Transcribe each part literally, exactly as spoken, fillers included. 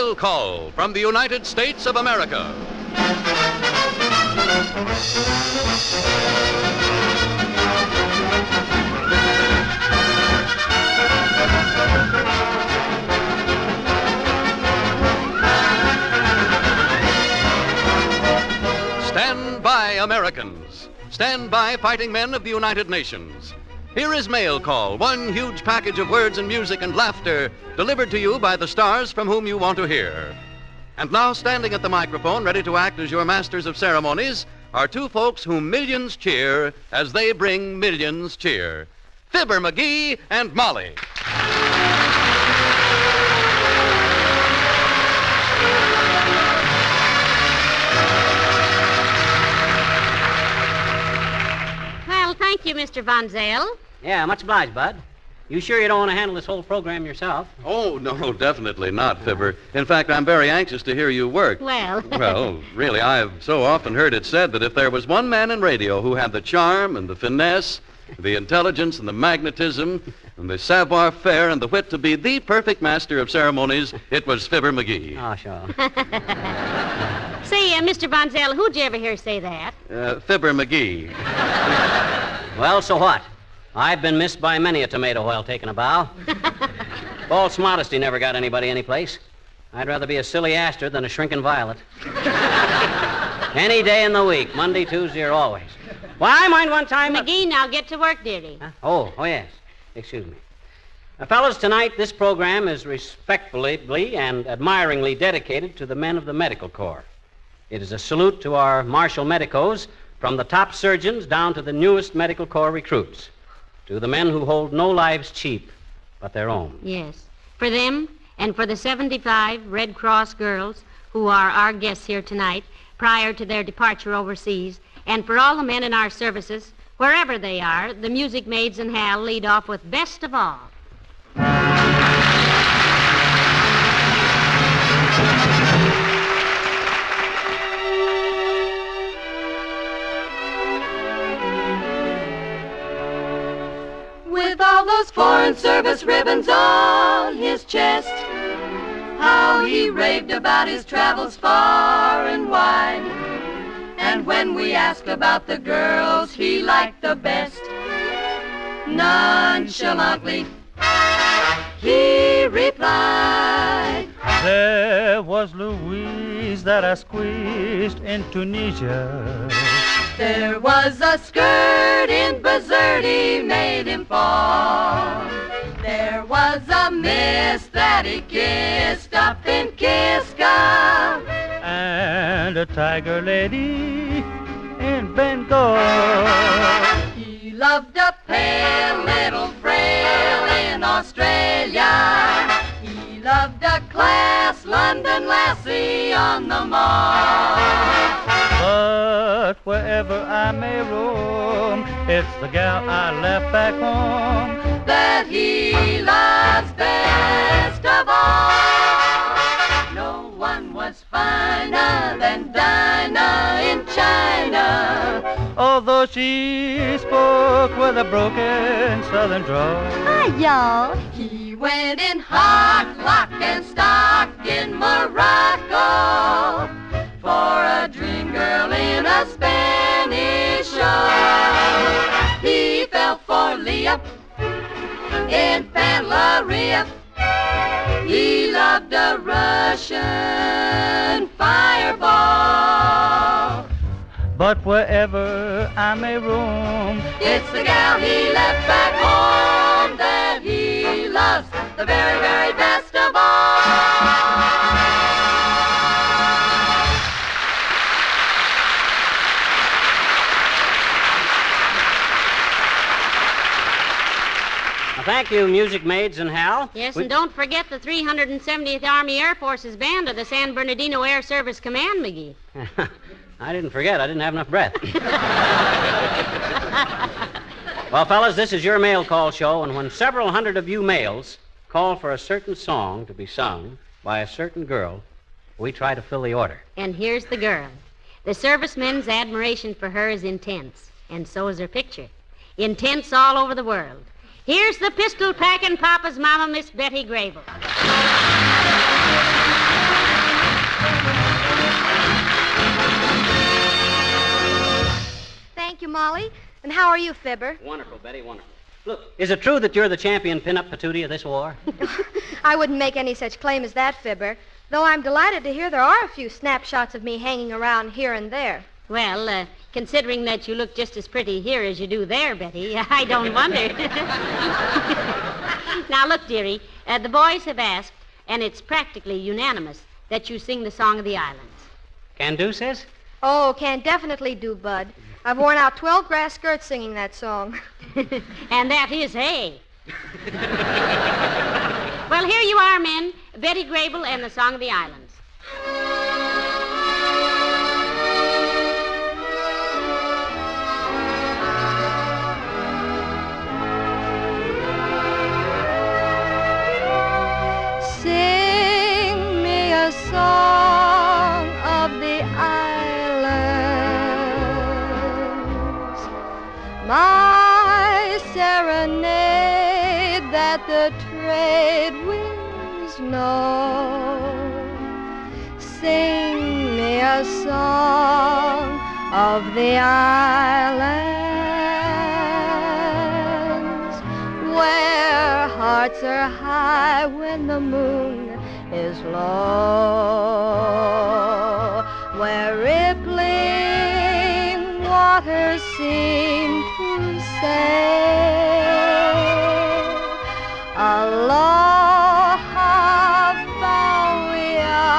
Mail Call from the United States of America. Stand by, Americans. Stand by, fighting men of the United Nations. Here is Mail Call, one huge package of words and music and laughter delivered to you by the stars from whom you want to hear. And now, standing at the microphone, ready to act as your masters of ceremonies, are two folks whom millions cheer as they bring millions cheer. Fibber McGee and Molly. Well, thank you, Mister Von Zale. Yeah, much obliged, Bud. You sure you don't want to handle this whole program yourself? Oh, no, definitely not, Fibber. In fact, I'm very anxious to hear you work. Well. Well, really, I've so often heard it said that if there was one man in radio who had the charm and the finesse, the intelligence and the magnetism, and the savoir-faire and the wit to be the perfect master of ceremonies, it was Fibber McGee. Oh, sure. Say, uh, Mister Von Zale, who'd you ever hear say that? Uh, Fibber McGee. Well, so what? I've been missed by many a tomato while taking a bow. False modesty never got anybody anyplace. I'd rather be a silly aster than a shrinking violet. Any day in the week, Monday, Tuesday, or always. Why, I mind one time... McGee, now get to work, dearie. Huh? Oh, oh, yes. Excuse me. Now, fellas, tonight this program is respectfully and admiringly dedicated to the men of the Medical Corps. It is a salute to our martial medicos, from the top surgeons down to the newest Medical Corps recruits. To the men who hold no lives cheap but their own. Yes. For them and for the seventy-five Red Cross girls who are our guests here tonight prior to their departure overseas, and for all the men in our services, wherever they are, the Music Maids and Hal lead off with Best of All. With all those Foreign Service ribbons on his chest, how he raved about his travels far and wide. And when we asked about the girls he liked the best, nonchalantly he replied, there was Louise that I squeezed in Tunisia. There was a skirt in Bizerti made him fall. There was a miss that he kissed up in Kiska. And a tiger lady in Bengal. He loved a pale little frail in Australia. He loved a class London lassie on the mall. But wherever I may roam, it's the gal I left back home that he loves best of all. No one was finer than Dinah in China, although she spoke with a broken southern drawl. Hi, y'all. He went in hot lock and stock in Morocco for a dream girl in a Spanish show. He fell for Leah in Pantelleria. He loved a Russian fireball. But wherever I may roam, it's the gal he left back home that he loves the very, very best of all. Thank you, Music Maids and Hal. Yes, we... and don't forget the three hundred seventieth Army Air Force's band of the San Bernardino Air Service Command, McGee. I didn't forget. I didn't have enough breath. Well, fellas, this is your mail call show, and when several hundred of you males call for a certain song to be sung by a certain girl, we try to fill the order. And here's the girl. The servicemen's admiration for her is intense, and so is her picture. Intense all over the world. Here's the pistol-packing Papa's mama, Miss Betty Grable. thank you, Molly. And how are you, Fibber? Wonderful, Betty, wonderful. Look, is it true that you're the champion pin-up patootie of this war? I wouldn't make any such claim as that, Fibber, though I'm delighted to hear there are a few snapshots of me hanging around here and there. Well, uh, considering that you look just as pretty here as you do there, Betty, I don't wonder. Now, look, dearie, uh, the boys have asked, and it's practically unanimous, that you sing the Song of the Islands. Can do, sis? Oh, can definitely do, Bud. I've worn out twelve grass skirts singing that song. And that is hay. Well, here you are, men. Betty Grable and the Song of the Islands. Sing me a song of the islands, my serenade that the trade winds know. Sing me a song of the islands, where hearts are high when the moon is low, where rippling waters seem to say, aloha, Bauia,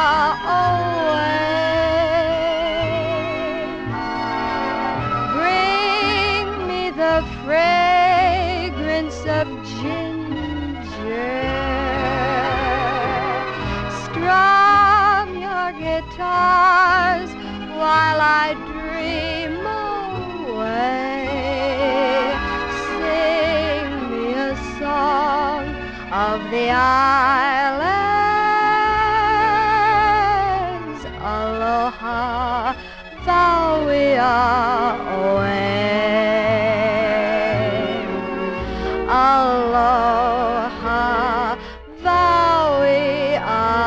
away. Bring me the fragrance of ginger. Strum your guitars while I dream away. Sing me a song of the islands. Aloha, Bauia, away. Aloha, Bauia,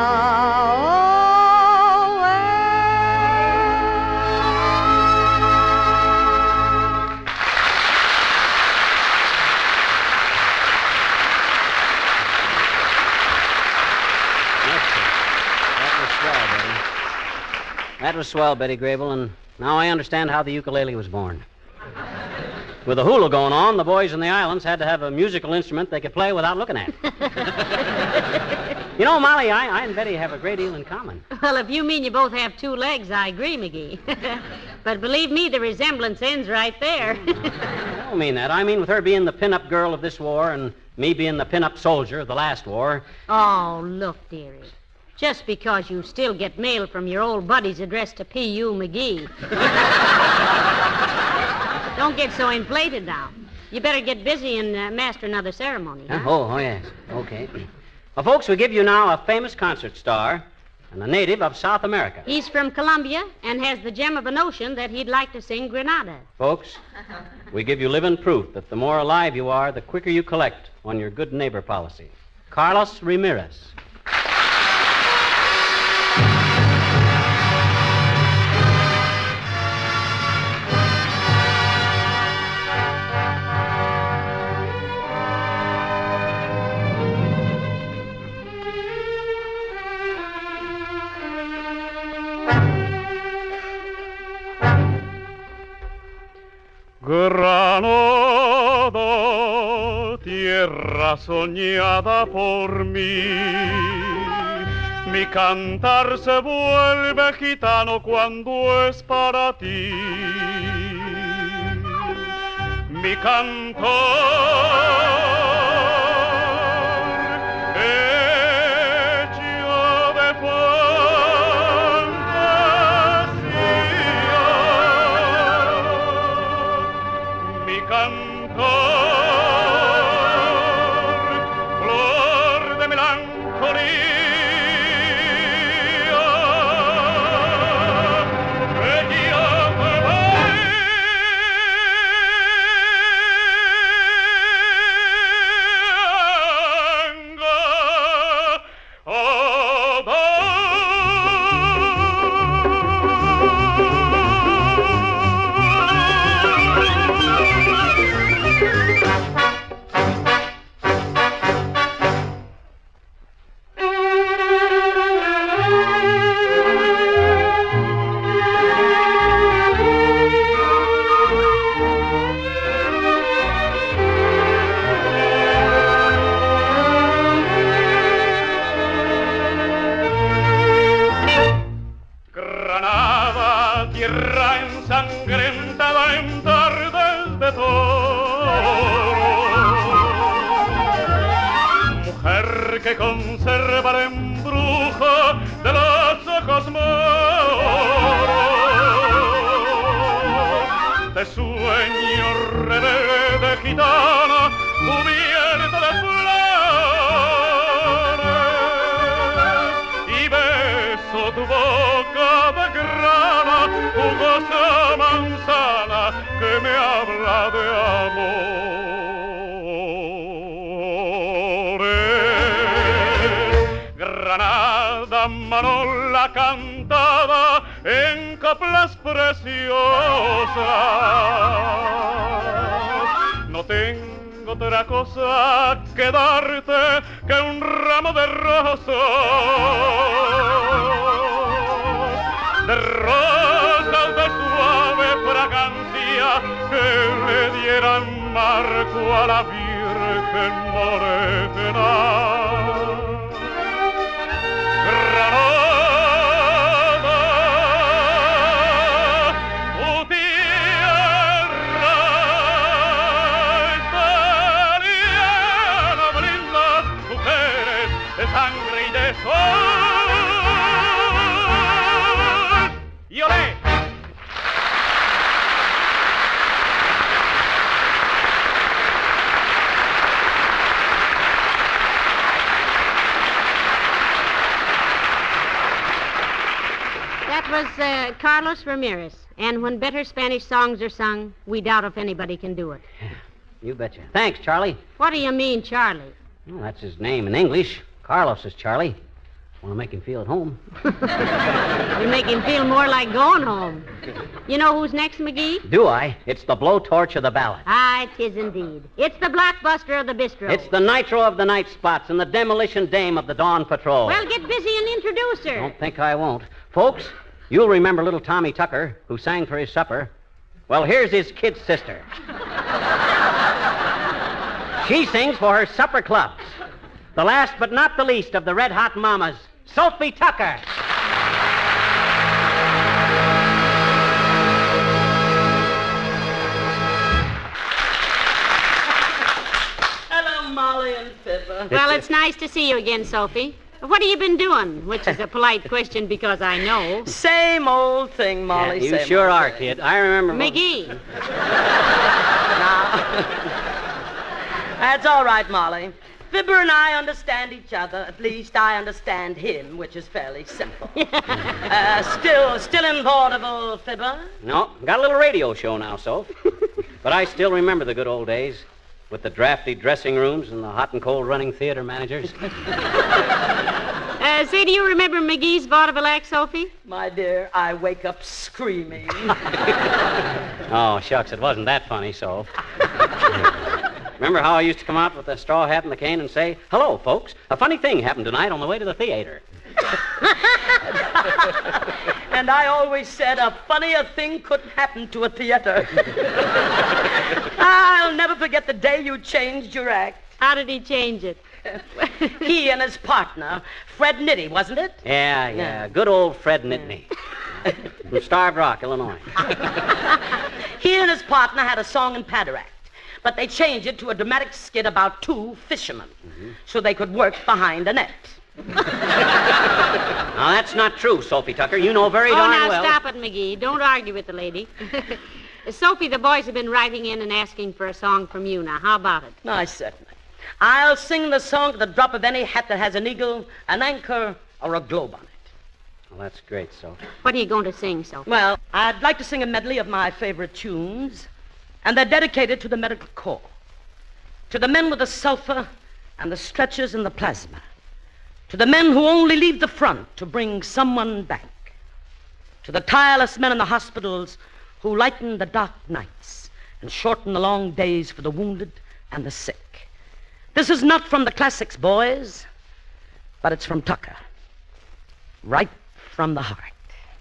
That was swell, Betty Grable, and now I understand how the ukulele was born. With the hula going on, the boys in the islands had to have a musical instrument they could play without looking at. You know, Molly, I, I and Betty have a great deal in common. Well, if you mean you both have two legs, I agree, McGee. But believe me, the resemblance ends right there. I don't mean that. I mean with her being the pin-up girl of this war and me being the pin-up soldier of the last war. Oh, look, dearie. Just because you still get mail from your old buddies addressed to P U. McGee. Don't get so inflated now. You better get busy and uh, master another ceremony. Huh? Oh, oh, yes. Okay. Well, folks, we give you now a famous concert star and a native of South America. He's from Colombia and has the gem of an ocean that he'd like to sing Grenada. Folks, we give you living proof that the more alive you are, the quicker you collect on your good neighbor policy. Carlos Ramirez. Granada, tierra soñada por mí, mi cantar se vuelve gitano cuando es para ti. Mi cantor hecho de cantor, flor de melancolía, bella de que conserva el embrujo de los ojos moros, de sueño rebelde gitana cubierta de flores, y beso tu boca de grana, jugosa manzana que me habla de amores. Granada, Manola cantada en coplas preciosas, no tengo otra cosa que darte que un ramo de rosas, de rosas de suave fragancia que le dieran marco a la Virgen Morena. Granada, tu tierra está llena de lindas mujeres de sangre y de sol. ¡Y olé! That was uh, Carlos Ramirez. And when better Spanish songs are sung, we doubt if anybody can do it. You betcha. Thanks, Charlie. What do you mean, Charlie? Well, that's his name in English. Carlos is Charlie. Want to make him feel at home. You make him feel more like going home. You know who's next, McGee? Do I? It's the blowtorch of the ballad. Ah, it is indeed. It's the blockbuster of the bistro. It's the nitro of the night spots and the demolition dame of the dawn patrol. Well, get busy and introduce her. Don't think I won't. Folks, you'll remember little Tommy Tucker, who sang for his supper. Well, here's his kid sister. She sings for her supper clubs. The last but not the least of the Red Hot Mamas, Sophie Tucker. Hello, Molly and Fibber. Well, it's nice to see you again, Sophie. What have you been doing? Which is a polite question because I know. Same old thing, Molly. Yeah, you same sure old are, thing. kid. I remember... McGee. Now, that's all right, Molly. Fibber and I understand each other. At least I understand him, which is fairly simple. uh, still, still in vaudeville, Fibber? No, got a little radio show now, Soph. But I still remember the good old days with the drafty dressing rooms and the hot and cold running theater managers. Uh, say, do you remember McGee's vaudeville act, Sophie? My dear, I wake up screaming. Oh, shucks, it wasn't that funny, Soph. Remember how I used to come out with the straw hat and the cane and say, "Hello, folks, a funny thing happened tonight on the way to the theater." And I always said a funnier thing couldn't happen to a theater. I'll never forget the day you changed your act. How did he change it? He and his partner, Fred Nitty, wasn't it? Yeah, yeah, Yeah. good old Fred Nitney. From Starved Rock, Illinois. He and his partner had a song and patter act, but they changed it to a dramatic skit about two fishermen, mm-hmm. so they could work behind a net. Now, that's not true, Sophie Tucker. You know very oh, darn now well. stop it, McGee. Don't argue with the lady. Sophie, the boys have been writing in and asking for a song from you. Now, how about it? I certainly. I'll sing the song at the drop of any hat that has an eagle, an anchor, or a globe on it. Well, that's great, Soph. What are you going to sing, Sophie? Well, I'd like to sing a medley of my favorite tunes, and they're dedicated to the medical corps, to the men with the sulfur and the stretchers and the plasma, to the men who only leave the front to bring someone back, to the tireless men in the hospitals who lighten the dark nights and shorten the long days for the wounded and the sick. This is not from the classics, boys, but it's from Tucker, right from the heart.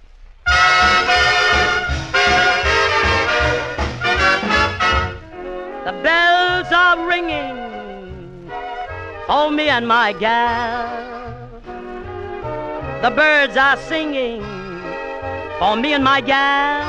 The bells are ringing for me and my gal. The birds are singing for me and my gal.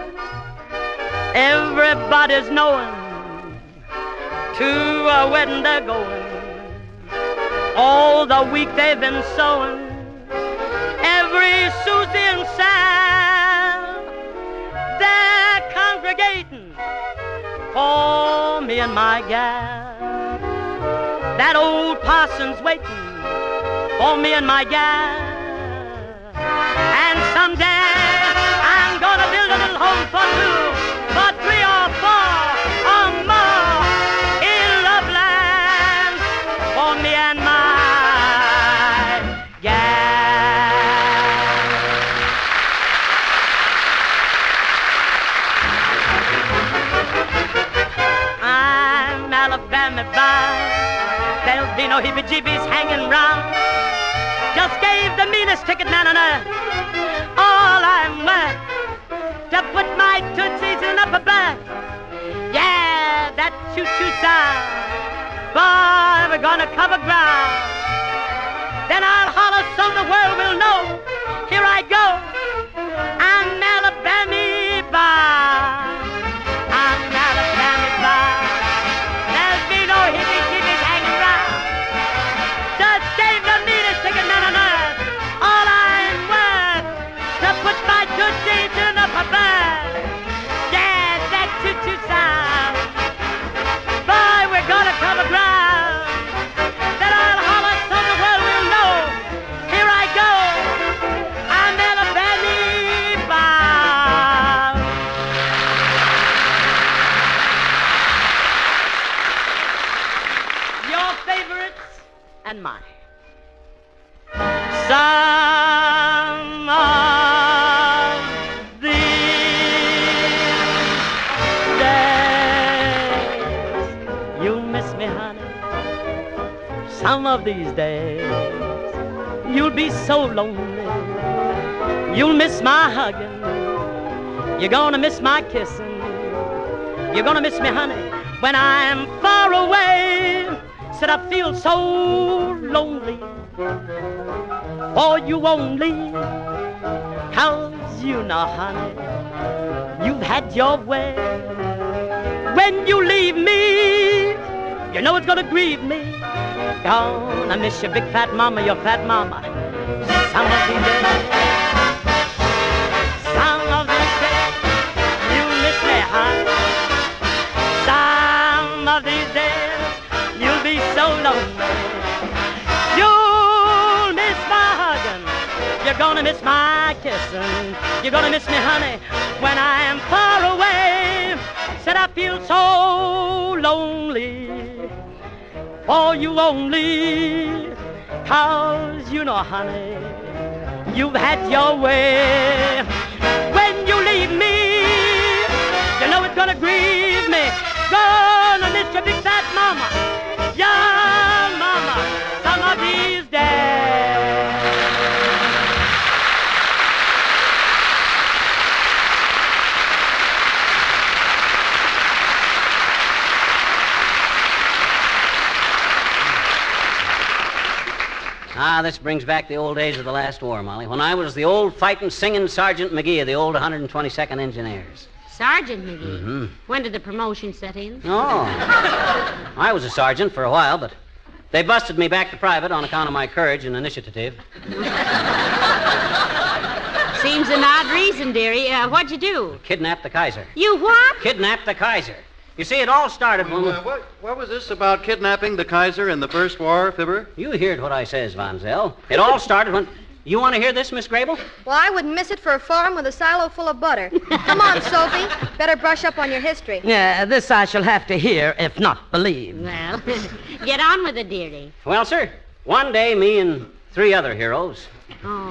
Everybody's knowing to a wedding they're going. All the week they've been sowing every Susie and Sam. They're congregating for me and my gal. That old parson's waiting for me and my gal. And someday I'm gonna build a little home for two, for three or four or more in Loveland for me and my gal. I'm Alabama bound. There'll be no heebie-jeebies hanging round. Just gave the meanest ticket man on earth. All I'm worth to put my tootsies in upper berth. Yeah, that choo-choo sound. Boy, we're gonna cover ground. Then I'll holler so the world will know. Here I go. I'm Alabama bound. I'm Alabama bound. There'll be no hippie-jeebies hanging round. Just gave the meanest ticket man on earth. All I'm worth to put my tootsies in upper berth. Yeah, that choo-choo sound. Boy, we're gonna cover ground. Then I'll holler so the world will know. Here I go. I'm Alabama bound. Your favorites and mine. Some of these days you'll miss me, honey. Some of these days you'll be so lonely. You'll miss my hugging. You're gonna miss my kissing. You're gonna miss me, honey, when I'm far away. Said I feel so lonely for you only. 'Cause you know, honey, you've had your way. When you leave me, you know it's gonna grieve me. Gonna miss your big fat mama, your fat mama. Some of these days, some of these days, you miss me, honey. Some of these days, you'll be so lonely. You'll miss my hugging. You're gonna miss my kissing. You're gonna miss me, honey, when I am far away. Said I feel so lonely for you only. 'Cause you know, honey, you've had your way. When you leave me, you know it's gonna grieve me. Gonna miss your big fat mama, your mama, some of these days. Ah, this brings back the old days of the last war, Molly, when I was the old fighting, singing Sergeant McGee of the old one hundred twenty-second Engineers. Sergeant McGee? Mm-hmm. When did the promotion set in? Oh. I was a sergeant for a while, but they busted me back to private on account of my courage and initiative. Seems an odd reason, dearie. Uh, what'd you do? Kidnapped the Kaiser. You what? Kidnapped the Kaiser. You see, it all started when... Uh, what, what was this about kidnapping the Kaiser in the First War, Fibber? You heard what I says, Von Zell. It all started when... You want to hear this, Miss Grable? Well, I wouldn't miss it for a farm with a silo full of butter. Come on, Sophie. Better brush up on your history. Yeah, this I shall have to hear, if not believe. Well, get on with it, dearie. Well, sir, one day me and three other heroes... Oh.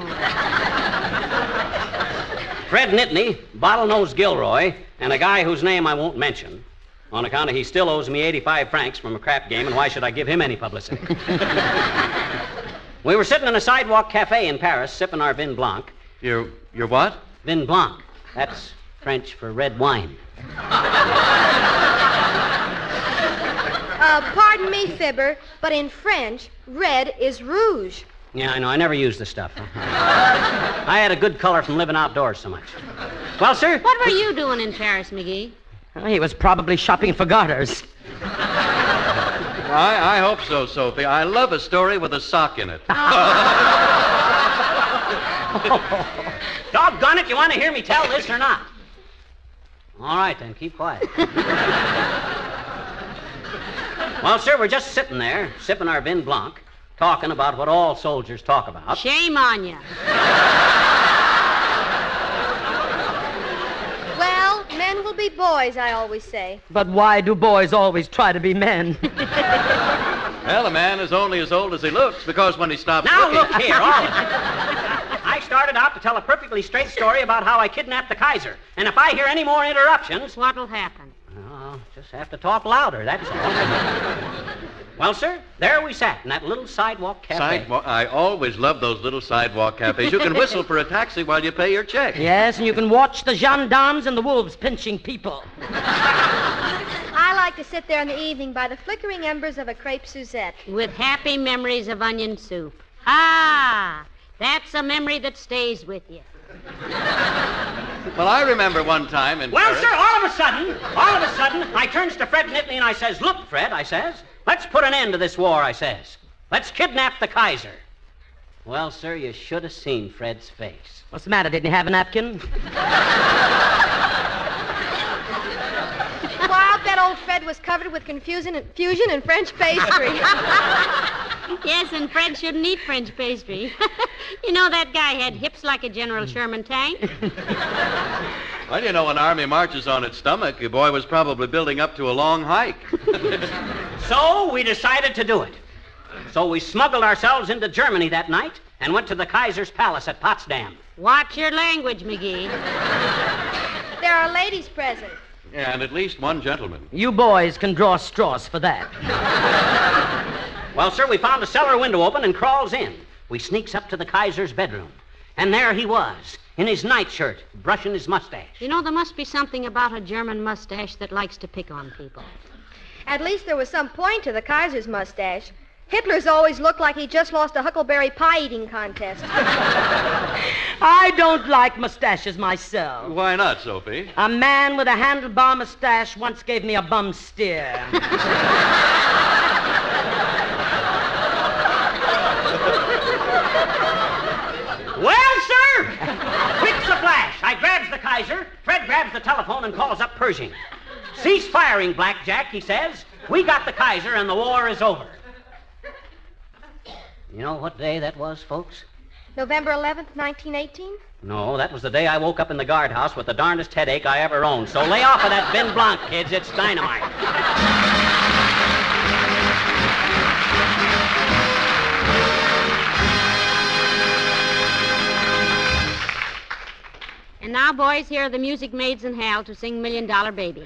Fred Nittany, Bottlenose Gilroy, and a guy whose name I won't mention, on account of he still owes me eighty-five francs from a crap game, and why should I give him any publicity? We were sitting in a sidewalk cafe in Paris, sipping our Vin Blanc. Your, your what? Vin Blanc. That's French for red wine. Uh, pardon me, Fibber, but in French, red is rouge. Yeah, I know. I never used the stuff. I had a good color from living outdoors so much. Well, sir? What were you doing in Paris, McGee? He was probably shopping for garters. I, I hope so, Sophie. I love a story with a sock in it. Doggone it, you want to hear me tell this or not? All right, then, keep quiet. Well, sir, we're just sitting there, sipping our vin blanc, talking about what all soldiers talk about. Shame on you. Well, men will be boys, I always say. But why do boys always try to be men? Well, a man is only as old as he looks, because when he stops Now, looking... look here, all of you. I started out to tell a perfectly straight story about how I kidnapped the Kaiser. And if I hear any more interruptions... What'll happen? I'll just have to talk louder, that's all. Well, sir, there we sat in that little sidewalk cafe. Sidewalk? I always love those little sidewalk cafes. You can whistle for a taxi while you pay your check. Yes, and you can watch the gendarmes and the wolves pinching people. I like to sit there in the evening by the flickering embers of a crepe Suzette. With happy memories of onion soup. Ah, that's a memory that stays with you. Well, I remember one time in Well, Paris... sir, all of a sudden, all of a sudden, I turns to Fred Nitley and I says, look, Fred, I says, let's put an end to this war, I says. Let's kidnap the Kaiser. Well, sir, you should have seen Fred's face. What's the matter? Didn't you have a napkin? Well, I'll bet old Fred was covered with confusion and, fusion and French pastry. Yes, and Fred shouldn't eat French pastry. You know, that guy had hips like a General Sherman tank. Well, you know, when Army marches on its stomach, your boy was probably building up to a long hike. So we decided to do it. So we smuggled ourselves into Germany that night and went to the Kaiser's palace at Potsdam. Watch your language, McGee. There are ladies present. Yeah, and at least one gentleman. You boys can draw straws for that. Well, sir, we found the cellar window open and crawls in. We sneaks up to the Kaiser's bedroom. And there he was, in his nightshirt, brushing his mustache. You know, there must be something about a German mustache that likes to pick on people. At least there was some point to the Kaiser's mustache. Hitler's always looked like he just lost a huckleberry pie eating contest. I don't like mustaches myself. Why not, Sophie? A man with a handlebar mustache once gave me a bum steer. Well, sir, quick's a flash. I grabs the Kaiser. Fred grabs the telephone and calls up Pershing. Cease firing, Blackjack, he says. We got the Kaiser and the war is over. You know what day that was, folks? November eleventh, nineteen eighteen? No, that was the day I woke up in the guardhouse with the darndest headache I ever owned. So lay off of that Vin Blanc, kids. It's dynamite. And now, boys, here are the music maids in Hal to sing Million Dollar Baby.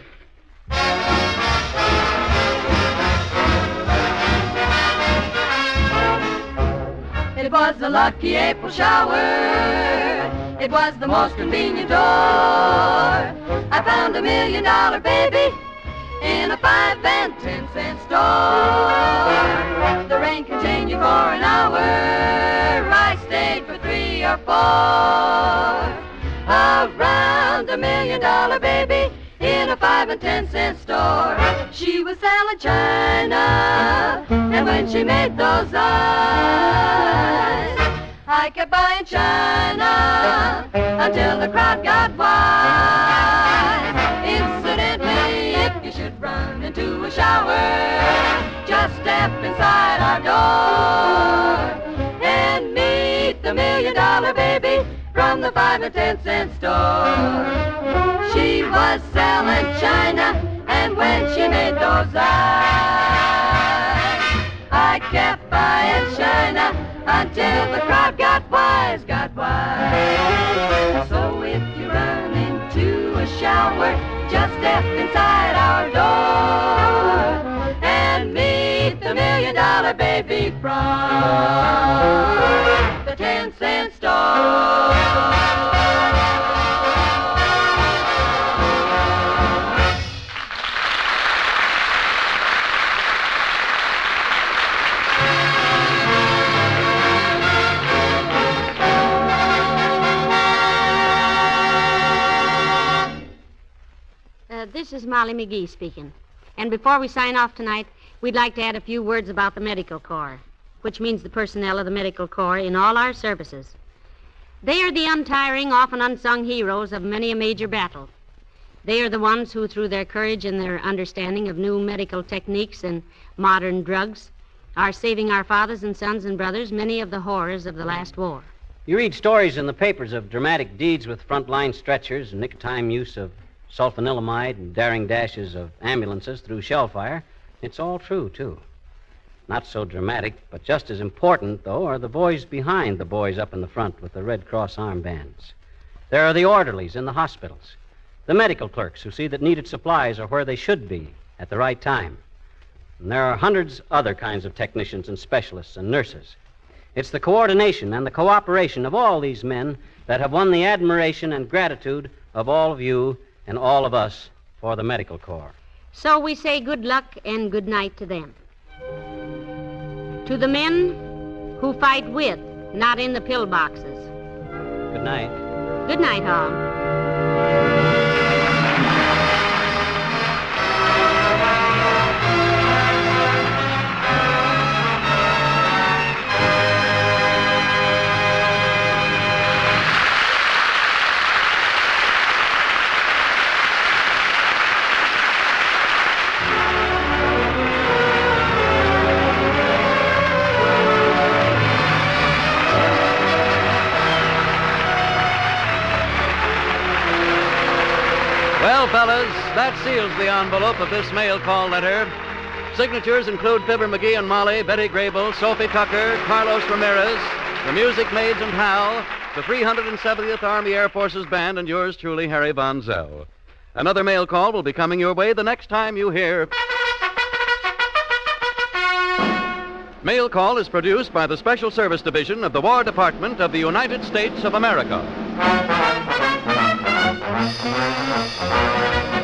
It was a lucky April shower. It was the most convenient door. I found a million dollar baby in a five and ten cent store. The rain continued for an hour. I stayed for three or four. Around a million dollar baby in a five and ten cent store. She was selling china, and when she made those eyes, I kept buying china until the crowd got wise. Incidentally, if you should run into a shower, just step inside our door and meet the million dollar baby from the five and ten cent store. She was selling china, and when she made those eyes, I kept buying china until the crowd got wise, got wise. So if you run into a shower, just step inside our door and meet the million dollar baby from the ten cent store. Uh, this is Molly McGee speaking. And before we sign off tonight, we'd like to add a few words about the Medical Corps, which means the personnel of the Medical Corps in all our services. They are the untiring, often unsung heroes of many a major battle. They are the ones who, through their courage and their understanding of new medical techniques and modern drugs, are saving our fathers and sons and brothers many of the horrors of the last war. You read stories in the papers of dramatic deeds with frontline stretchers, nick-time use of sulfanilamide, and daring dashes of ambulances through shell fire. It's all true, too. Not so dramatic, but just as important, though, are the boys behind the boys up in the front with the Red Cross armbands. There are the orderlies in the hospitals, the medical clerks who see that needed supplies are where they should be at the right time. And there are hundreds other kinds of technicians and specialists and nurses. It's the coordination and the cooperation of all these men that have won the admiration and gratitude of all of you and all of us for the Medical Corps. So we say good luck and good night to them. To the men who fight with, not in the pillboxes. Good night. Good night, all. Well, fellas, that seals the envelope of this mail call letter. Signatures include Fibber McGee and Molly, Betty Grable, Sophie Tucker, Carlos Ramirez, the Music Maids and Hal, the three hundred seventieth Army Air Forces Band, and yours truly, Harry Von Zell. Another mail call will be coming your way the next time you hear... Mail Call is produced by the Special Service Division of the War Department of the United States of America.